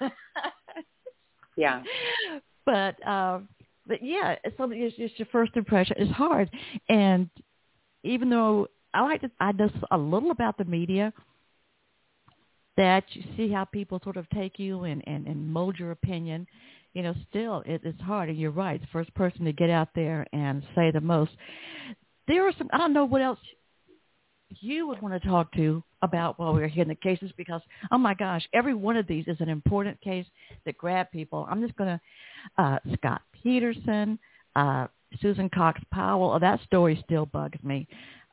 Yeah. But yeah, it's just your first impression. It's hard. And even though I know a little about the media, that you see how people sort of take you and mold your opinion. still it's hard. And you're right. The first person to get out there and say the most. There are some, I don't know what else you would want to talk to about while we're hearing the cases, because, oh my gosh, every one of these is an important case that grabbed people. I'm just going to, Scott Peterson, Susan Cox Powell. Oh, that story still bugs me.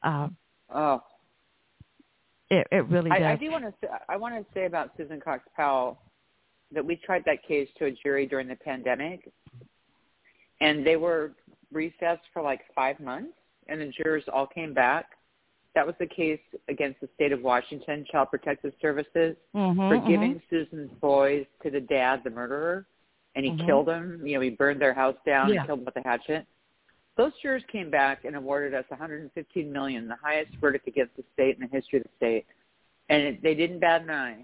It really does. I want to say about Susan Cox Powell that we tried that case to a jury during the pandemic, and they were recessed for like 5 months, and the jurors all came back. That was the case against the state of Washington, Child Protective Services, for giving Susan's boys to the dad, the murderer, and he killed him. He burned their house down and killed them with a hatchet. Those jurors came back and awarded us $115 million, the highest verdict against the state in the history of the state. And they didn't bat an eye.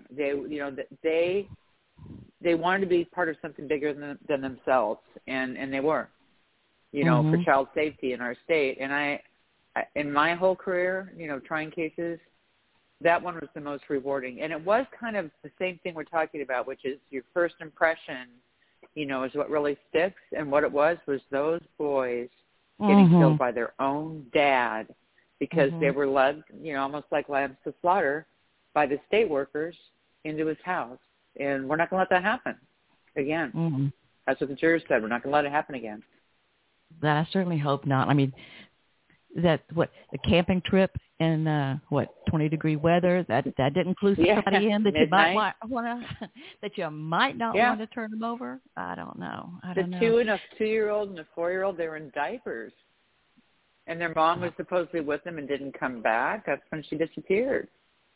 They wanted to be part of something bigger than themselves, and they were, for child safety in our state. And I in my whole career, trying cases, that one was the most rewarding. And it was kind of the same thing we're talking about, which is your first impression, is what really sticks. And what it was those boys getting killed by their own dad because they were led, almost like lambs to slaughter by the state workers into his house. And we're not going to let that happen again. That's what the jurors said. We're not going to let it happen again. That I certainly hope not. I mean, the camping trip in 20-degree weather that didn't clue somebody in that midnight. you might not want to turn them over. I don't know. The 2-year-old and a 4-year-old, they were in diapers, and their mom was supposedly with them and didn't come back. That's when she disappeared.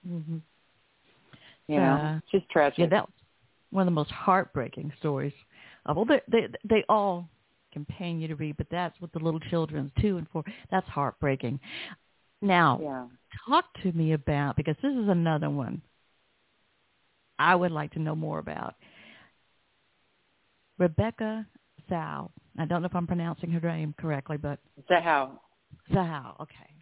Just tragic. Yeah, that was one of the most heartbreaking stories. Well, they all can pain you to read, but that's with the little children, 2 and 4. That's heartbreaking. Now, talk to me about, because this is another one I would like to know more about. Rebecca Zhao. I don't know if I'm pronouncing her name correctly, but Zhao. Okay.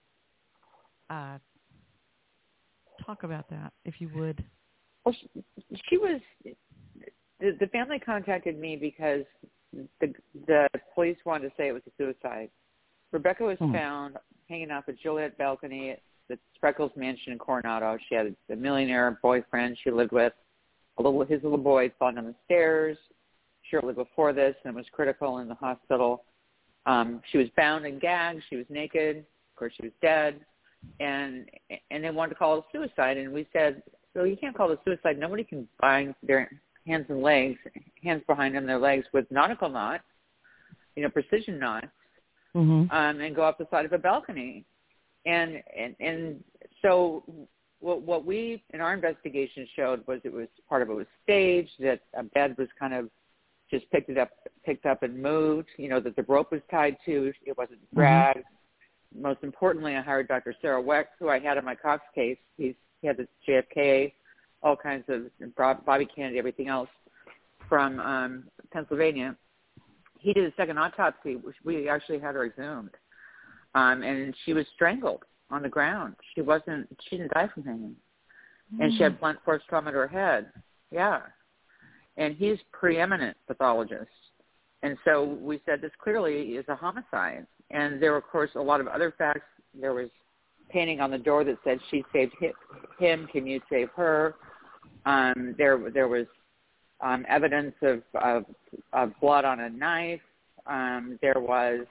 Talk about that, if you would. Well, she was. The family contacted me because the police wanted to say it was a suicide. Rebecca was found hanging off a Joliet balcony at the Spreckles Mansion in Coronado. She had a millionaire boyfriend she lived with. His little boy had fallen down the stairs shortly before this and was critical in the hospital. She was bound and gagged. She was naked. Of course, she was dead. And they wanted to call it a suicide. And we said, so you can't call it a suicide. Nobody can bind their hands behind them, their legs with nautical knots, precision knots, and go up the side of a balcony. And so what we, in our investigation, showed was part of it was staged, that a bed was kind of just picked up and moved, that the rope was tied to, it wasn't dragged. Most importantly, I hired Dr. Sarah Weck, who I had in my Cox case. He had the JFK, all kinds of Bobby Kennedy, everything else from Pennsylvania. He did a second autopsy, which we actually had her exhumed. And she was strangled on the ground. She didn't die from hanging. And she had blunt force trauma to her head. Yeah. And he's preeminent pathologist. And so we said this clearly is a homicide. And there were, of course, a lot of other facts. There was painting on the door that said, she saved him, can you save her? There was evidence of blood on a knife. There was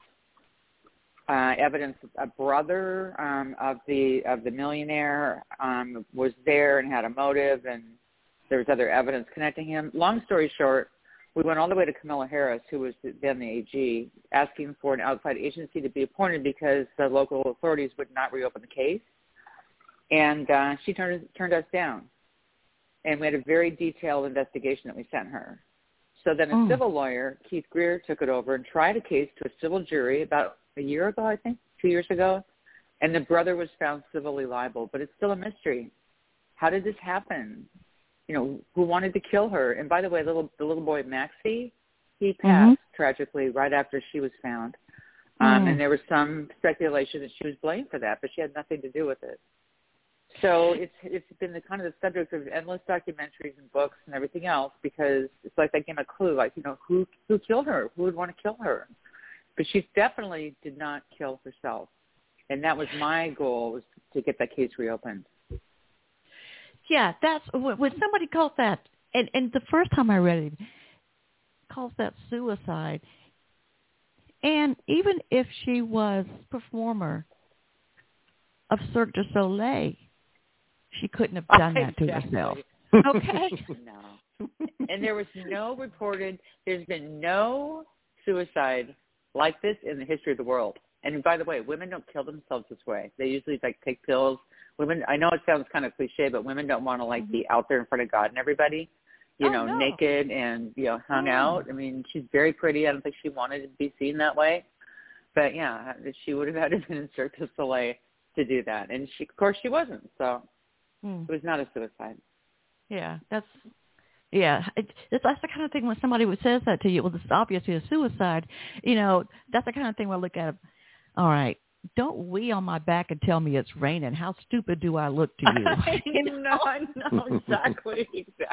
evidence a brother of the millionaire was there and had a motive, and there was other evidence connecting him. Long story short, we went all the way to Camilla Harris, who was then the AG, asking for an outside agency to be appointed because the local authorities would not reopen the case. And she turned us down. And we had a very detailed investigation that we sent her. So then a civil lawyer, Keith Greer, took it over and tried a case to a civil jury about a year ago, I think, 2 years ago. And the brother was found civilly liable. But it's still a mystery. How did this happen? Who wanted to kill her? And by the way, the little boy, Maxie, he passed tragically right after she was found. And there was some speculation that she was blamed for that, but she had nothing to do with it. So it's been the kind of the subject of endless documentaries and books and everything else, because it's like that game of Clue, like, you know, who killed her? Who would want to kill her? But she definitely did not kill herself. And that was my goal, was to get that case reopened. Yeah, that's when somebody calls that, and the first time I read it, calls that suicide. And even if she was performer of Cirque du Soleil, she couldn't have done that to herself. Okay. No. And there's been no suicide like this in the history of the world. And by the way, women don't kill themselves this way. They usually like take pills. Women, I know it sounds kind of cliche, but women don't want to like be out there in front of God and everybody, no. Naked and, hung out. I mean, she's very pretty. I don't think she wanted to be seen that way. But yeah, she would have had to have been in Cirque du Soleil to do that. And she, of course, she wasn't. So it was not a suicide. Yeah, that's the kind of thing when somebody says that to you, well, this is obviously a suicide. That's the kind of thing where I look at it. All right, don't wee on my back and tell me it's raining. How stupid do I look to you? I know, exactly.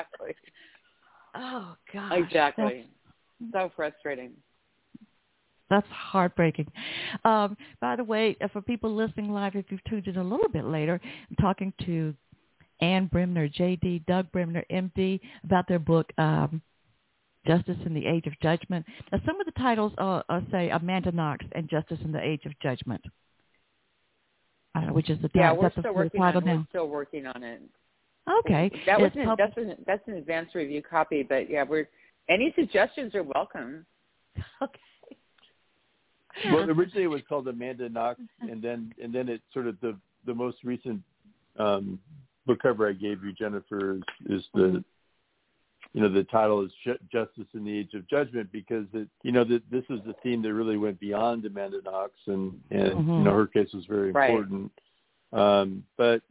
Oh, gosh. Exactly. So frustrating. That's heartbreaking. By the way, for people listening live, if you've tuned in a little bit later, I'm talking to Ann Bremner, J.D., Doug Bremner, M.D., about their book, Justice in the Age of Judgment. Now, some of the titles say Amanda Knox and Justice in the Age of Judgment, which is the title. Yeah, we're still working on it. We're still working on it. Okay. That's an advanced review copy, but yeah, any suggestions are welcome. Okay. Well, originally it was called Amanda Knox, and then it sort of the most recent book cover I gave you, Jennifer, is the the title is Justice in the Age of Judgment, because this is a theme that really went beyond Amanda Knox, and her case was very important. But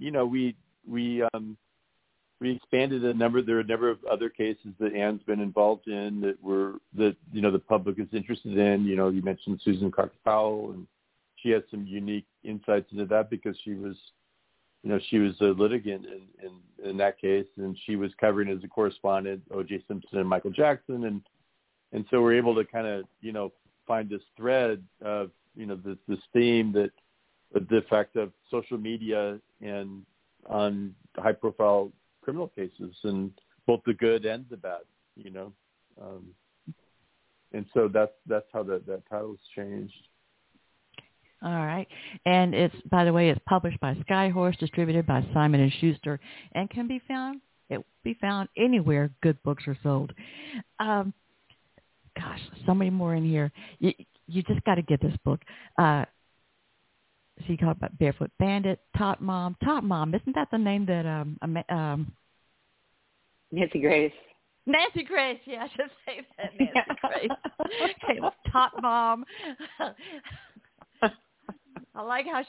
we expanded there are a number of other cases that Ann's been involved in that the public is interested in. You mentioned Susan Carter Powell, and she has some unique insights into that because she was a litigant in that case, and she was covering as a correspondent O.J. Simpson and Michael Jackson, and so we're able to kind of find this thread of this theme that the effect of social media and on high profile criminal cases, and both the good and the bad, and so that's how that title's changed. All right. And it's, by the way, it's published by Skyhorse, distributed by Simon & Schuster, and can be found anywhere good books are sold. Gosh, so many more in here. You just got to get this book. So you talk about Barefoot Bandit, Tot Mom. Tot Mom, isn't that the name that Nancy Grace. Nancy Grace, yeah, I should say that. Nancy Grace. Okay, Tot Mom. I like how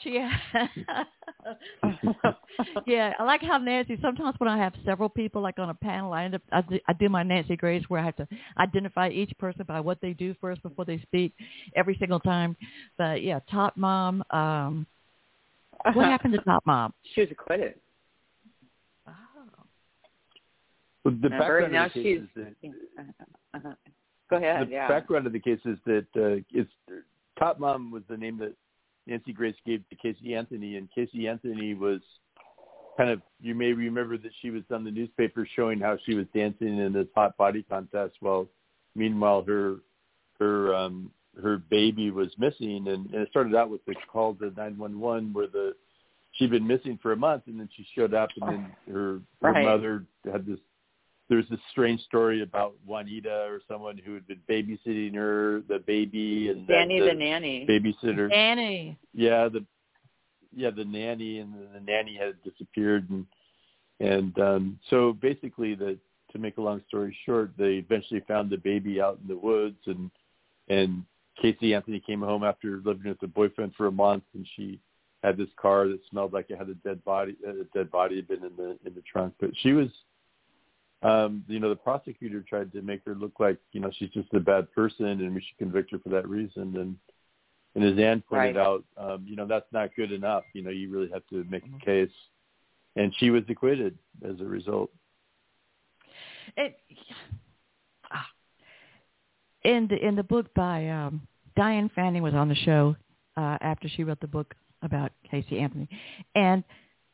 I like how Nancy, sometimes when I have several people like on a panel, I do my Nancy Grace where I have to identify each person by what they do first before they speak every single time. But yeah, Tot Mom, what happened to Tot Mom? She was acquitted. Oh. Well, the background of the case is that, Go ahead, the background of the case is that Tot Mom was the name that Nancy Grace gave to Casey Anthony, and Casey Anthony was kind of, you may remember that she was on the newspaper showing how she was dancing in this hot body contest. Well, meanwhile, her baby was missing, and it started out with the call to 911 where she'd been missing for a month, and then she showed up, and then her mother had this. There's this strange story about Juanita or someone who had been babysitting the baby, and Danny the nanny babysitter. Danny. Yeah, the nanny, and the nanny had disappeared, and so basically, to make a long story short, they eventually found the baby out in the woods, and Casey Anthony came home after living with a boyfriend for a month, and she had this car that smelled like it had a dead body. A dead body had been in the trunk, but she was. The prosecutor tried to make her look like, she's just a bad person and we should convict her for that reason. And as Ann pointed out, that's not good enough. You really have to make a case. and she was acquitted as a result. In the book by Diane Fanning was on the show after she wrote the book about Casey Anthony, and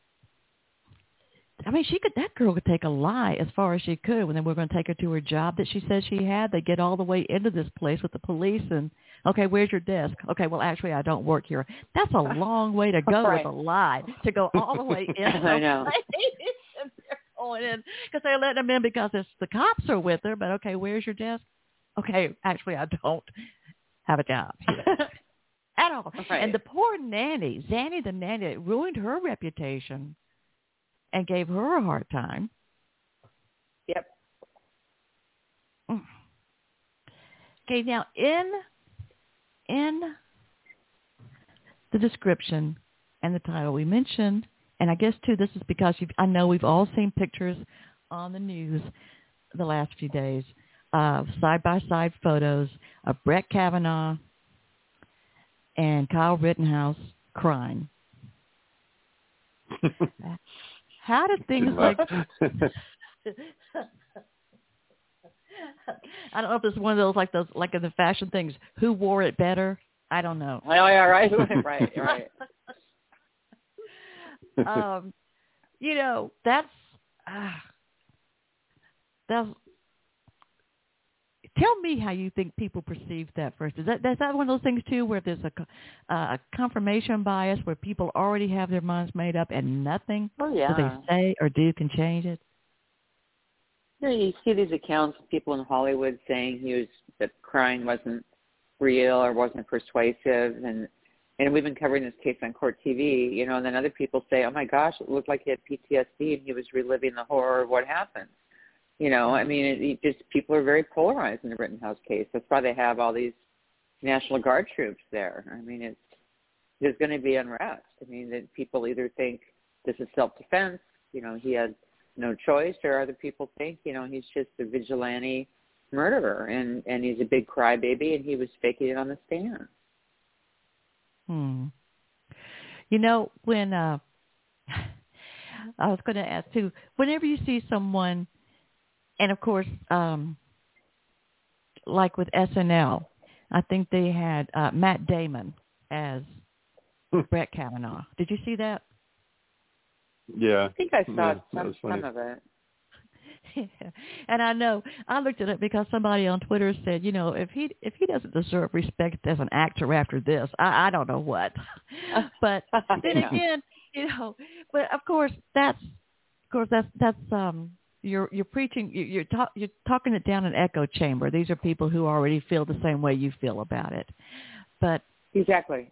I mean, that girl could take a lie as far as she could when they were going to take her to her job that she said she had. They get all the way into this place with the police and, okay, where's your desk? Okay, well, actually, I don't work here. That's a long way to go right. with a lie, to go all the way in. I know. And they're going in because they're letting them in because the cops are with her. But, okay, where's your desk? Okay, actually, I don't have a job here at all. Right. And the poor nanny, Zanny the nanny, it ruined her reputation and gave her a hard time. Yep. Okay, now in the description and the title we mentioned, and I guess too this is because I know we've all seen pictures on the news the last few days of side-by-side photos of Brett Kavanaugh and Kyle Rittenhouse crying. How did things like I don't know if it's one of those like in the fashion things. Who wore it better? I don't know. Oh yeah, right, right. You know, that's. Tell me how you think people perceive that first. Is that one of those things too, where there's a confirmation bias, where people already have their minds made up and nothing that they say or do can change it? You know, you see these accounts of people in Hollywood saying that crying wasn't real or wasn't persuasive, and we've been covering this case on Court TV, you know, and then other people say, oh my gosh, it looked like he had PTSD and he was reliving the horror of what happened. You know, I mean, people are very polarized in the Rittenhouse case. That's why they have all these National Guard troops there. I mean, there's going to be unrest. I mean, that people either think this is self-defense, you know, he had no choice, or other people think, you know, he's just a vigilante murderer and he's a big crybaby and he was faking it on the stand. You know, when I was going to ask too, whenever you see someone, and of course, like with SNL, I think they had Matt Damon as Brett Kavanaugh. Did you see that? Yeah. I think I saw some of it. Yeah. And I know I looked at it because somebody on Twitter said, you know, if he doesn't deserve respect as an actor after this, I don't know what. But then again, you know, but of course that's you're preaching, you're talking it down an echo chamber. These are people who already feel the same way you feel about it. But exactly.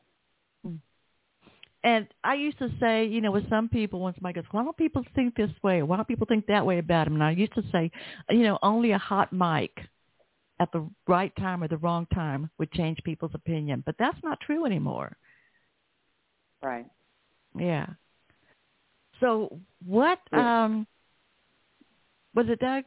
And I used to say, you know, with some people, when somebody goes, why don't people think this way? Why don't people think that way about him? And I used to say, you know, only a hot mic at the right time or the wrong time would change people's opinion. But that's not true anymore. Right. Yeah. So what, was it, Doug?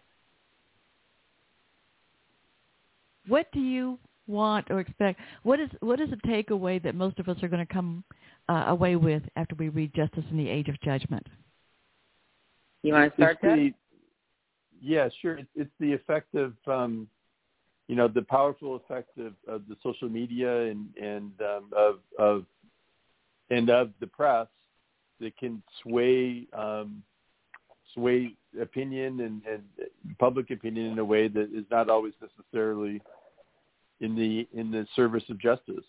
What do you want or expect? What is a takeaway that most of us are going to come away with after we read Justice in the Age of Judgment? You want to start that? Yeah, sure. It's the effect of, you know, the powerful effect of the social media and of the press that can sway opinion and public opinion in a way that is not always necessarily in the service of justice.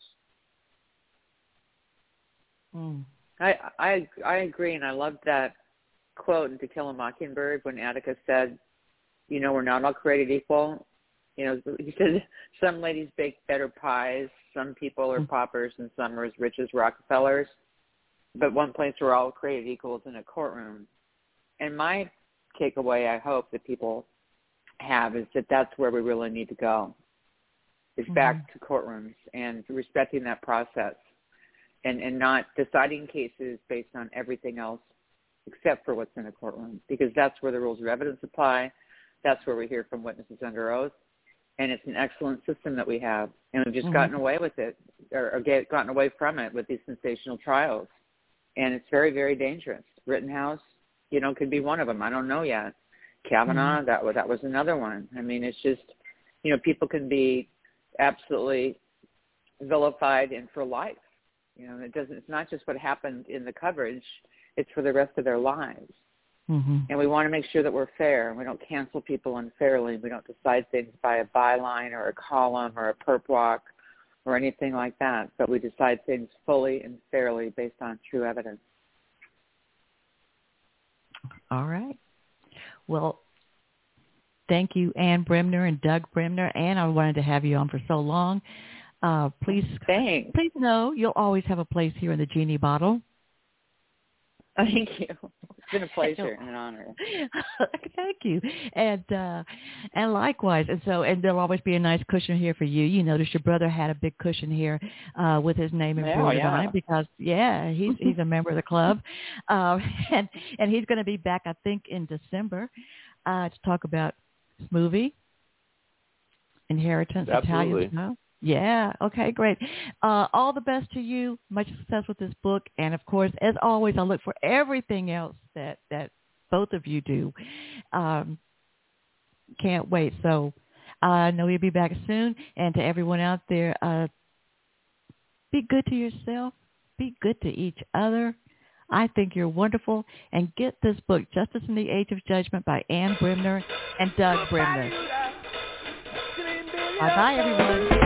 I agree, and I loved that quote in To Kill a Mockingbird when Atticus said, you know, we're not all created equal. You know, he said some ladies bake better pies, some people are paupers, and some are as rich as Rockefellers. But one place we're all created equal is in a courtroom. And my takeaway, I hope that people have, is that that's where we really need to go. Is back to courtrooms and respecting that process and not deciding cases based on everything else except for what's in a courtroom, because that's where the rules of evidence apply. That's where we hear from witnesses under oath. And it's an excellent system that we have. And we've just gotten away with it or gotten away from it with these sensational trials. And it's very, very dangerous. Rittenhouse, could be one of them. I don't know yet. Kavanaugh, that was another one. I mean, it's just, people can be absolutely vilified and for life. It's not just what happened in the coverage, it's for the rest of their lives. Mm-hmm. And we want to make sure that we're fair and we don't cancel people unfairly. We don't decide things by a byline or a column or a perp walk or anything like that, but we decide things fully and fairly based on true evidence. All right. Well, thank you, Ann Bremner and Doug Bremner. Ann, I wanted to have you on for so long. Please know you'll always have a place here in the Genie Bottle. Thank you. It's been a pleasure and an honor. Thank you. And likewise. And there'll always be a nice cushion here for you. You notice your brother had a big cushion here with his name embroidered on it because, he's a member of the club. And he's going to be back, I think, in December to talk about Smoothie, Inheritance, Absolutely. Italian Style. Yeah. Okay, great. All the best to you. Much success with this book. And, of course, as always, I look for everything else that both of you do. Can't wait. So I know you'll be back soon. And to everyone out there, be good to yourself. Be good to each other. I think you're wonderful. And get this book, Justice in the Age of Judgment by Ann Bremner and Doug Bremner. Bye-bye, everyone.